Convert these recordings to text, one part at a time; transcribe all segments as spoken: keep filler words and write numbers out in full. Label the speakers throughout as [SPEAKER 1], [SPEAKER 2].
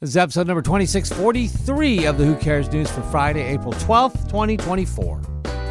[SPEAKER 1] This is episode number twenty-six forty-three of the Who Cares News for Friday, April twelfth, twenty twenty-four.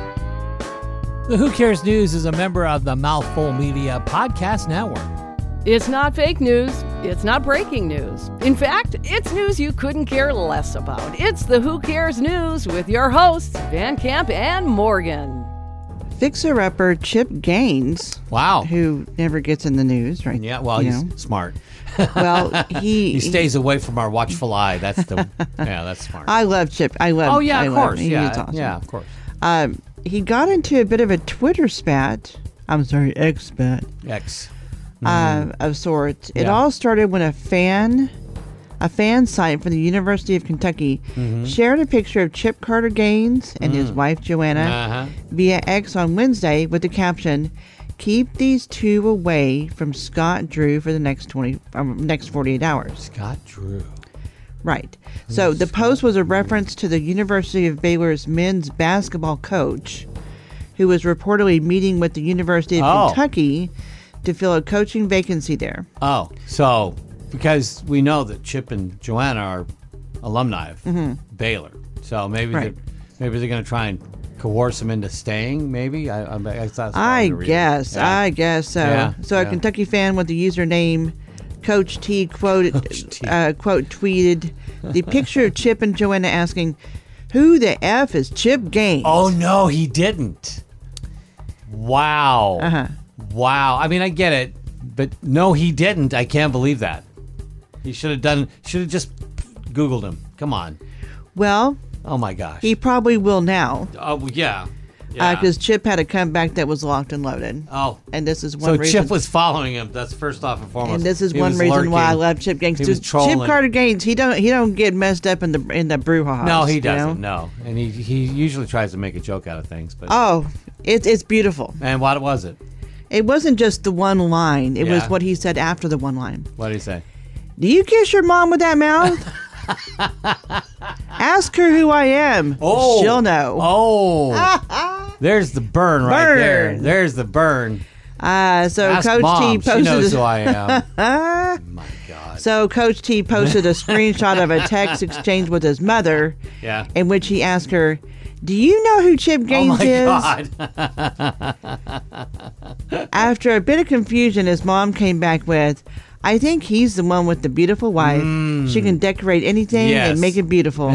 [SPEAKER 1] The Who Cares News is a member of the Mouthful Media Podcast Network.
[SPEAKER 2] It's not fake news. It's not breaking news. In fact, it's news you couldn't care less about. It's the Who Cares News with your hosts, Van Camp and Morgan.
[SPEAKER 3] Fixer-upper Chip Gaines.
[SPEAKER 1] Wow.
[SPEAKER 3] Who never gets in the news, right?
[SPEAKER 1] Yeah, well,
[SPEAKER 3] you
[SPEAKER 1] he's
[SPEAKER 3] know.
[SPEAKER 1] smart.
[SPEAKER 3] Well, he...
[SPEAKER 1] he stays away from our watchful eye. That's the... yeah, that's smart.
[SPEAKER 3] I love Chip. I love...
[SPEAKER 1] oh, yeah,
[SPEAKER 3] I
[SPEAKER 1] of
[SPEAKER 3] love
[SPEAKER 1] course.
[SPEAKER 3] him. He
[SPEAKER 1] Yeah,
[SPEAKER 3] is awesome.
[SPEAKER 1] yeah, of course.
[SPEAKER 3] Um, he got into a bit of a Twitter spat. I'm sorry, X spat.
[SPEAKER 1] X.
[SPEAKER 3] Uh, of sorts. It
[SPEAKER 1] Yeah.
[SPEAKER 3] all started when a fan... A fan site from the University of Kentucky
[SPEAKER 1] Mm-hmm.
[SPEAKER 3] shared a picture of Chip Carter Gaines and
[SPEAKER 1] Mm.
[SPEAKER 3] his wife Joanna
[SPEAKER 1] Uh-huh.
[SPEAKER 3] via X on Wednesday with the caption, "Keep these two away from Scott Drew for the next twenty, um, next forty-eight hours."
[SPEAKER 1] Scott Drew.
[SPEAKER 3] Right. So the post was a reference to the University of Baylor's men's basketball coach, who was reportedly meeting with the University of
[SPEAKER 1] Oh.
[SPEAKER 3] Kentucky to fill a coaching vacancy there.
[SPEAKER 1] Oh, so because we know that Chip and Joanna are alumni of Baylor, so maybe
[SPEAKER 3] Right.
[SPEAKER 1] they're, maybe they're going to try and coerce him into staying. Maybe I, I, I thought.
[SPEAKER 3] I guess. I guess so.
[SPEAKER 1] Yeah,
[SPEAKER 3] So a
[SPEAKER 1] yeah.
[SPEAKER 3] Kentucky fan with the username Coach T quoted,
[SPEAKER 1] Coach T.
[SPEAKER 3] Uh, quote tweeted the picture of Chip and Joanna asking, "Who the F is Chip Gaines?"
[SPEAKER 1] Oh no, he didn't. Wow.
[SPEAKER 3] Uh-huh.
[SPEAKER 1] Wow. I mean, I get it, but no, he didn't. I can't believe that. He should have done. Should have just Googled him. Come on.
[SPEAKER 3] Well,
[SPEAKER 1] Oh my gosh.
[SPEAKER 3] he probably will now.
[SPEAKER 1] Oh yeah. Yeah.
[SPEAKER 3] Because Chip had a comeback that was locked and loaded.
[SPEAKER 1] oh.
[SPEAKER 3] And this is one
[SPEAKER 1] So
[SPEAKER 3] reason.
[SPEAKER 1] Chip was following him. That's first off and foremost.
[SPEAKER 3] and this is
[SPEAKER 1] He
[SPEAKER 3] one
[SPEAKER 1] was
[SPEAKER 3] reason why I
[SPEAKER 1] lurking.
[SPEAKER 3] love Chip Gaines.
[SPEAKER 1] He was
[SPEAKER 3] Chip
[SPEAKER 1] trolling.
[SPEAKER 3] Carter Gaines, he don't he don't get messed up in the in the brouhaha.
[SPEAKER 1] No, he
[SPEAKER 3] you know?
[SPEAKER 1] doesn't. No, and he he usually tries to make a joke out of things. But
[SPEAKER 3] Oh, it's it's beautiful.
[SPEAKER 1] and what was it?
[SPEAKER 3] It wasn't just the one line. It was
[SPEAKER 1] Yeah.
[SPEAKER 3] what he said after the one line.
[SPEAKER 1] What did he say?
[SPEAKER 3] Do you kiss your mom with that mouth? Ask her who I am.
[SPEAKER 1] Oh,
[SPEAKER 3] She'll know.
[SPEAKER 1] Oh, there's the burn right there.
[SPEAKER 3] Burn.
[SPEAKER 1] There's the burn.
[SPEAKER 3] Uh, so
[SPEAKER 1] Ask
[SPEAKER 3] Coach
[SPEAKER 1] Mom.
[SPEAKER 3] T
[SPEAKER 1] She
[SPEAKER 3] posted
[SPEAKER 1] knows
[SPEAKER 3] a-
[SPEAKER 1] who I am. My God.
[SPEAKER 3] So Coach T posted a screenshot of a text exchange with his mother
[SPEAKER 1] Yeah.
[SPEAKER 3] in which he asked her, "Do you know who Chip
[SPEAKER 1] Oh
[SPEAKER 3] Gaines
[SPEAKER 1] my
[SPEAKER 3] is?"
[SPEAKER 1] God.
[SPEAKER 3] After a bit of confusion, his mom came back with, "I think he's the one with the beautiful wife. She can decorate anything
[SPEAKER 1] Mm. Yes.
[SPEAKER 3] and make it beautiful."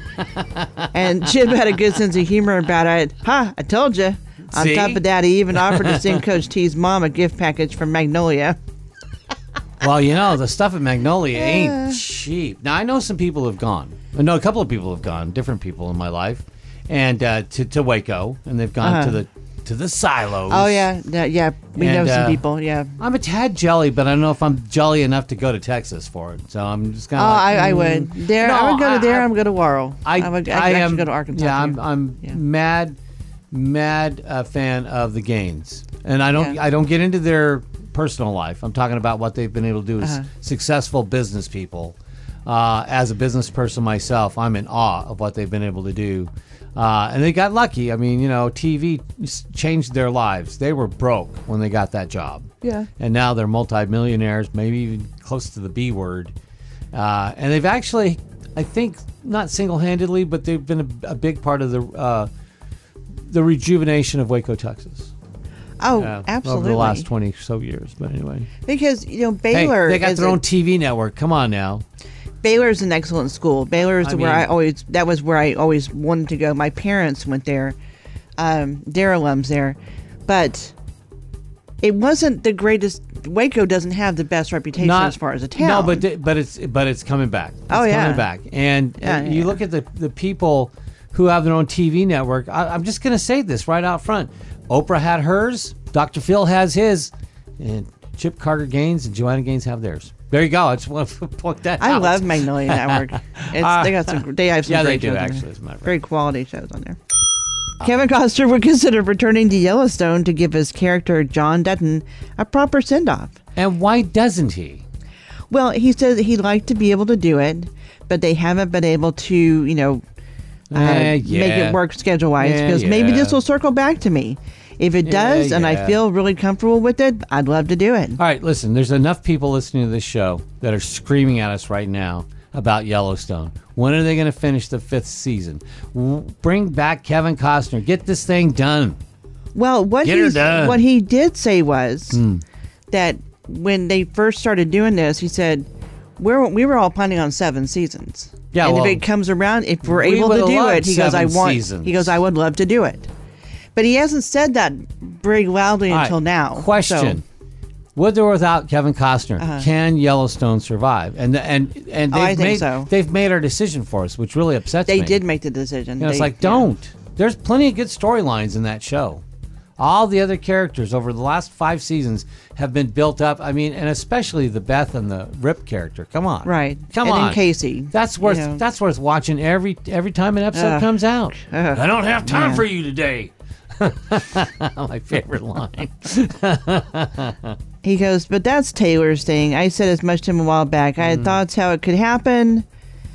[SPEAKER 3] And Chip had a good sense of humor about it. Ha, I told you. On
[SPEAKER 1] See?
[SPEAKER 3] top of that, he even offered to send Coach T's mom a gift package from Magnolia.
[SPEAKER 1] Well, you know, the stuff at Magnolia ain't cheap. Now, I know some people have gone. I know a couple of people have gone, different people in my life, and uh, to, to Waco, and they've gone
[SPEAKER 3] Uh-huh.
[SPEAKER 1] to the to the silos.
[SPEAKER 3] Oh, yeah. Yeah, yeah. We
[SPEAKER 1] And,
[SPEAKER 3] know some
[SPEAKER 1] uh,
[SPEAKER 3] people, yeah.
[SPEAKER 1] I'm a tad jelly, but I don't know if I'm jelly enough to go to Texas for it. So I'm just kind
[SPEAKER 3] Oh,
[SPEAKER 1] of like,
[SPEAKER 3] I, I
[SPEAKER 1] mm.
[SPEAKER 3] would. There,
[SPEAKER 1] No,
[SPEAKER 3] I would go to
[SPEAKER 1] I-
[SPEAKER 3] there.
[SPEAKER 1] I-
[SPEAKER 3] I, would go to Warren.
[SPEAKER 1] I,
[SPEAKER 3] I would.
[SPEAKER 1] I,
[SPEAKER 3] I'd actually
[SPEAKER 1] am,
[SPEAKER 3] go to Arkansas.
[SPEAKER 1] Yeah, I'm,
[SPEAKER 3] too.
[SPEAKER 1] I'm
[SPEAKER 3] Yeah.
[SPEAKER 1] mad, mad uh, fan of the Gaines, and I don't,
[SPEAKER 3] Yeah.
[SPEAKER 1] I don't get into their personal life. I'm talking about what they've been able to do as
[SPEAKER 3] Uh-huh.
[SPEAKER 1] successful business people. Uh, as a business person myself, I'm in awe of what they've been able to do. Uh, and they got lucky. I mean, you know, T V s- changed their lives. They were broke when they got that job.
[SPEAKER 3] Yeah.
[SPEAKER 1] And now they're multimillionaires, maybe even close to the B word. Uh, and they've actually, I think, not single-handedly, but they've been a, a big part of the uh, the rejuvenation of Waco, Texas.
[SPEAKER 3] Oh,
[SPEAKER 1] Yeah,
[SPEAKER 3] absolutely.
[SPEAKER 1] Over the last twenty so years. But anyway.
[SPEAKER 3] Because, you know,
[SPEAKER 1] Hey,
[SPEAKER 3] Baylor
[SPEAKER 1] they got
[SPEAKER 3] is
[SPEAKER 1] their
[SPEAKER 3] a-
[SPEAKER 1] own T V network. Come on now.
[SPEAKER 3] Baylor is an excellent school. Baylor is
[SPEAKER 1] I
[SPEAKER 3] where
[SPEAKER 1] mean-
[SPEAKER 3] I always that was where I always wanted to go. My parents went there. Um, they're alums there, but it wasn't the greatest. Waco doesn't have the best reputation as far as a town.
[SPEAKER 1] No, but th- but it's but it's coming back. It's
[SPEAKER 3] Oh, yeah.
[SPEAKER 1] coming back. And
[SPEAKER 3] Yeah,
[SPEAKER 1] uh,
[SPEAKER 3] yeah,
[SPEAKER 1] you
[SPEAKER 3] yeah.
[SPEAKER 1] look at the the people who have their own T V network. I, I'm just going to say this right out front. Oprah had hers. Doctor Phil has his, and Chip Carter Gaines and Joanna Gaines have theirs. There you go. I just want to point that
[SPEAKER 3] I
[SPEAKER 1] out.
[SPEAKER 3] love Magnolia Network. It's,
[SPEAKER 1] Uh,
[SPEAKER 3] they got some. They have some
[SPEAKER 1] yeah, they
[SPEAKER 3] great
[SPEAKER 1] do,
[SPEAKER 3] shows on
[SPEAKER 1] actually,
[SPEAKER 3] there.
[SPEAKER 1] as a matter of fact.
[SPEAKER 3] Great quality shows on there. Kevin Costner would consider returning to Yellowstone to give his character John Dutton a proper send-off.
[SPEAKER 1] And why doesn't he?
[SPEAKER 3] Well, he said that he'd like to be able to do it, but they haven't been able to, you know, uh,
[SPEAKER 1] Eh,
[SPEAKER 3] make
[SPEAKER 1] yeah.
[SPEAKER 3] it work schedule-wise.
[SPEAKER 1] Yeah,
[SPEAKER 3] Because maybe
[SPEAKER 1] yeah.
[SPEAKER 3] this will circle back to me. If it
[SPEAKER 1] Yeah,
[SPEAKER 3] does, and I
[SPEAKER 1] yeah.
[SPEAKER 3] feel really comfortable with it, I'd love to do it.
[SPEAKER 1] All right, listen, there's enough people listening to this show that are screaming at us right now about Yellowstone. When are they going to finish the fifth season? W- bring back Kevin Costner. Get this thing done.
[SPEAKER 3] Well, what
[SPEAKER 1] Get her
[SPEAKER 3] he's,
[SPEAKER 1] done.
[SPEAKER 3] what he did say was
[SPEAKER 1] Hmm.
[SPEAKER 3] that when they first started doing this, he said, we're, we were all planning on seven seasons.
[SPEAKER 1] Yeah,
[SPEAKER 3] and
[SPEAKER 1] well,
[SPEAKER 3] if it comes around, if we're
[SPEAKER 1] we
[SPEAKER 3] able to
[SPEAKER 1] would've
[SPEAKER 3] do
[SPEAKER 1] loved
[SPEAKER 3] it, he goes, I
[SPEAKER 1] seven
[SPEAKER 3] want.
[SPEAKER 1] seasons.
[SPEAKER 3] He goes, I would love to do it. But he hasn't said that very loudly
[SPEAKER 1] All right,
[SPEAKER 3] until now.
[SPEAKER 1] Question.
[SPEAKER 3] So,
[SPEAKER 1] With or without Kevin Costner,
[SPEAKER 3] Uh-huh.
[SPEAKER 1] can Yellowstone survive? And and and
[SPEAKER 3] Oh,
[SPEAKER 1] they've
[SPEAKER 3] I think
[SPEAKER 1] made
[SPEAKER 3] so.
[SPEAKER 1] they've made our decision for us, which really upsets
[SPEAKER 3] they
[SPEAKER 1] me.
[SPEAKER 3] did make the decision.
[SPEAKER 1] You know, it's
[SPEAKER 3] They-
[SPEAKER 1] like,
[SPEAKER 3] yeah.
[SPEAKER 1] don't. There's plenty of good storylines in that show. All the other characters over the last five seasons have been built up. I mean, and especially the Beth and the Rip character. Come on,
[SPEAKER 3] Right.
[SPEAKER 1] Come
[SPEAKER 3] and
[SPEAKER 1] on,
[SPEAKER 3] then Casey.
[SPEAKER 1] That's worth
[SPEAKER 3] you know.
[SPEAKER 1] that's worth watching every every time an episode
[SPEAKER 3] Ugh.
[SPEAKER 1] comes out.
[SPEAKER 3] Ugh.
[SPEAKER 1] I don't have time
[SPEAKER 3] Yeah.
[SPEAKER 1] for you today. My favorite line.
[SPEAKER 3] He goes, but that's Taylor's thing. I said as much to him a while back. I had
[SPEAKER 1] Mm.
[SPEAKER 3] thoughts how it could happen,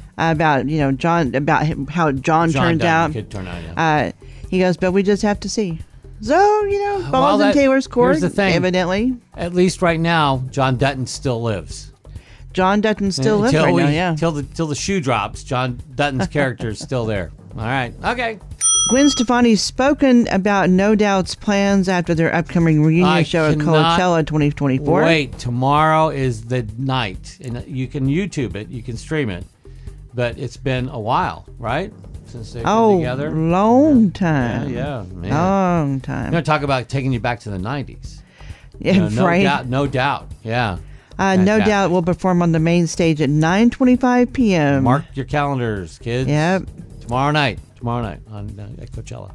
[SPEAKER 3] about you know John, about him, how John,
[SPEAKER 1] John
[SPEAKER 3] turned
[SPEAKER 1] Dutton
[SPEAKER 3] out.
[SPEAKER 1] could turn out. Yeah.
[SPEAKER 3] Uh, he goes, but we just have to see. So you know, balls
[SPEAKER 1] Well,
[SPEAKER 3] in
[SPEAKER 1] that-
[SPEAKER 3] Taylor's court.
[SPEAKER 1] here's the thing.
[SPEAKER 3] Evidently,
[SPEAKER 1] At least right now, John Dutton still lives.
[SPEAKER 3] John Dutton still lives
[SPEAKER 1] Until
[SPEAKER 3] right
[SPEAKER 1] we-
[SPEAKER 3] now. Yeah.
[SPEAKER 1] Till the till the shoe drops, John Dutton's character is still there. All right. Okay.
[SPEAKER 3] Gwen Stefani's spoken about No Doubt's plans after their upcoming reunion
[SPEAKER 1] I
[SPEAKER 3] show at
[SPEAKER 1] cannot
[SPEAKER 3] Coachella twenty twenty-four.
[SPEAKER 1] Wait, tomorrow is the night, and you can YouTube it, you can stream it, but it's been a while, right, since they've
[SPEAKER 3] Oh,
[SPEAKER 1] been together.
[SPEAKER 3] long
[SPEAKER 1] Yeah,
[SPEAKER 3] time.
[SPEAKER 1] yeah, man.
[SPEAKER 3] Long
[SPEAKER 1] I'm
[SPEAKER 3] time.
[SPEAKER 1] gonna talk about taking you back to the nineties.
[SPEAKER 3] Yeah,
[SPEAKER 1] You know, no
[SPEAKER 3] right.
[SPEAKER 1] doubt, no doubt. Yeah.
[SPEAKER 3] Uh, no
[SPEAKER 1] Fantastic.
[SPEAKER 3] Doubt will perform on the main stage at nine twenty-five p.m.
[SPEAKER 1] Mark your calendars, kids.
[SPEAKER 3] Yep.
[SPEAKER 1] Tomorrow night. Tomorrow night on uh, at Coachella.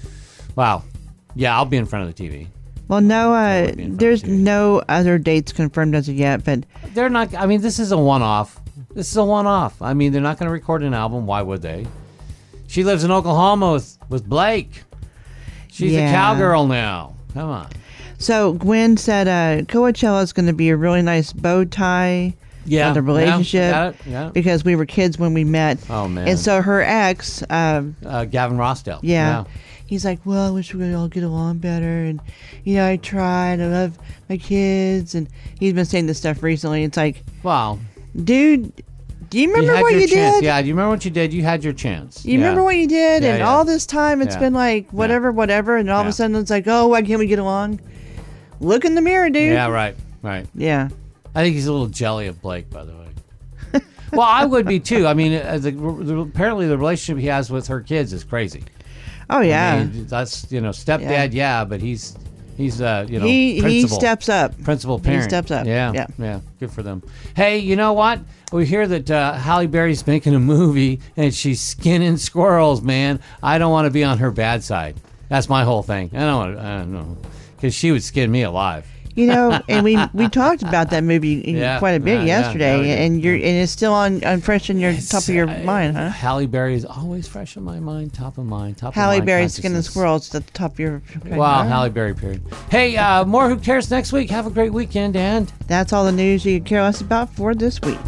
[SPEAKER 1] Wow. Yeah, I'll be in front of the T V.
[SPEAKER 3] Well, no, uh,
[SPEAKER 1] would be in front
[SPEAKER 3] there's
[SPEAKER 1] of you.
[SPEAKER 3] no other dates confirmed as of yet, but
[SPEAKER 1] They're not. I mean, this is a one-off. This is a one-off. I mean, they're not going to record an album. Why would they? She lives in Oklahoma with, with Blake. She's
[SPEAKER 3] Yeah.
[SPEAKER 1] a cowgirl now. Come on.
[SPEAKER 3] so Gwen said uh, Coachella is going to be a really nice bow tie
[SPEAKER 1] Yeah.
[SPEAKER 3] on the
[SPEAKER 1] yeah,
[SPEAKER 3] relationship
[SPEAKER 1] got it, yeah.
[SPEAKER 3] because we were kids when we met.
[SPEAKER 1] Oh man.
[SPEAKER 3] And so her ex, um,
[SPEAKER 1] uh, Gavin Rossdale.
[SPEAKER 3] yeah, he's like, well, I wish we could all get along better. And, you know, I tried. I love my kids. And he's been saying this stuff recently. It's like,
[SPEAKER 1] Wow.
[SPEAKER 3] dude, do you
[SPEAKER 1] You
[SPEAKER 3] remember
[SPEAKER 1] had
[SPEAKER 3] what
[SPEAKER 1] your
[SPEAKER 3] you
[SPEAKER 1] chance.
[SPEAKER 3] did?
[SPEAKER 1] Yeah. Do you remember what you did? You had your chance.
[SPEAKER 3] You
[SPEAKER 1] yeah.
[SPEAKER 3] remember what you did?
[SPEAKER 1] Yeah,
[SPEAKER 3] and
[SPEAKER 1] yeah.
[SPEAKER 3] all this time it's
[SPEAKER 1] Yeah.
[SPEAKER 3] been like, whatever, whatever. And all of
[SPEAKER 1] Yeah.
[SPEAKER 3] a sudden it's like, oh, why can't we get along? Look in the mirror, dude.
[SPEAKER 1] Yeah. Right. Right.
[SPEAKER 3] Yeah.
[SPEAKER 1] I think he's a little jelly of Blake, by the way. Well, I would be too. I mean, uh, the, the, apparently the relationship he has with her kids is crazy.
[SPEAKER 3] Oh, yeah.
[SPEAKER 1] I mean, that's you know stepdad, yeah,
[SPEAKER 3] Yeah.
[SPEAKER 1] but he's he's uh you know
[SPEAKER 3] he he
[SPEAKER 1] principal,
[SPEAKER 3] steps up.
[SPEAKER 1] principal parent.
[SPEAKER 3] steps up.
[SPEAKER 1] Yeah,
[SPEAKER 3] Yeah.
[SPEAKER 1] yeah, good for them. Hey, you know what? We hear that uh, Halle Berry's making a movie and she's skinning squirrels. Man, I don't want to be on her bad side. That's my whole thing. I don't want to. I don't know because she would skin me alive.
[SPEAKER 3] You know, and we we talked about that movie
[SPEAKER 1] Yeah,
[SPEAKER 3] quite a bit
[SPEAKER 1] yeah, yeah,
[SPEAKER 3] yesterday,
[SPEAKER 1] yeah, we did.
[SPEAKER 3] and you're and it's still on, on fresh in your top of your
[SPEAKER 1] It's, uh,
[SPEAKER 3] mind, huh?
[SPEAKER 1] Halle Berry is always fresh in my mind, top of mind, top
[SPEAKER 3] Halle
[SPEAKER 1] of mind.
[SPEAKER 3] Berry's skin and
[SPEAKER 1] consciousness.
[SPEAKER 3] squirrels at the top of your. Okay,
[SPEAKER 1] Wow,
[SPEAKER 3] all right.
[SPEAKER 1] Halle Berry, period. Hey, uh, more Who Cares next week. Have a great weekend, and
[SPEAKER 3] That's all the news you care less about for this week.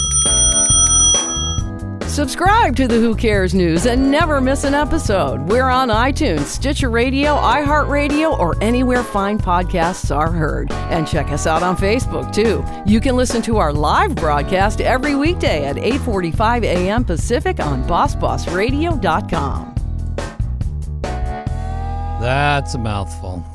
[SPEAKER 2] Subscribe to the Who Cares News and never miss an episode. We're on iTunes, Stitcher Radio, iHeartRadio, or anywhere fine podcasts are heard. And check us out on Facebook, too. You can listen to our live broadcast every weekday at eight forty-five a.m. Pacific on boss boss radio dot com.
[SPEAKER 1] that's a mouthful.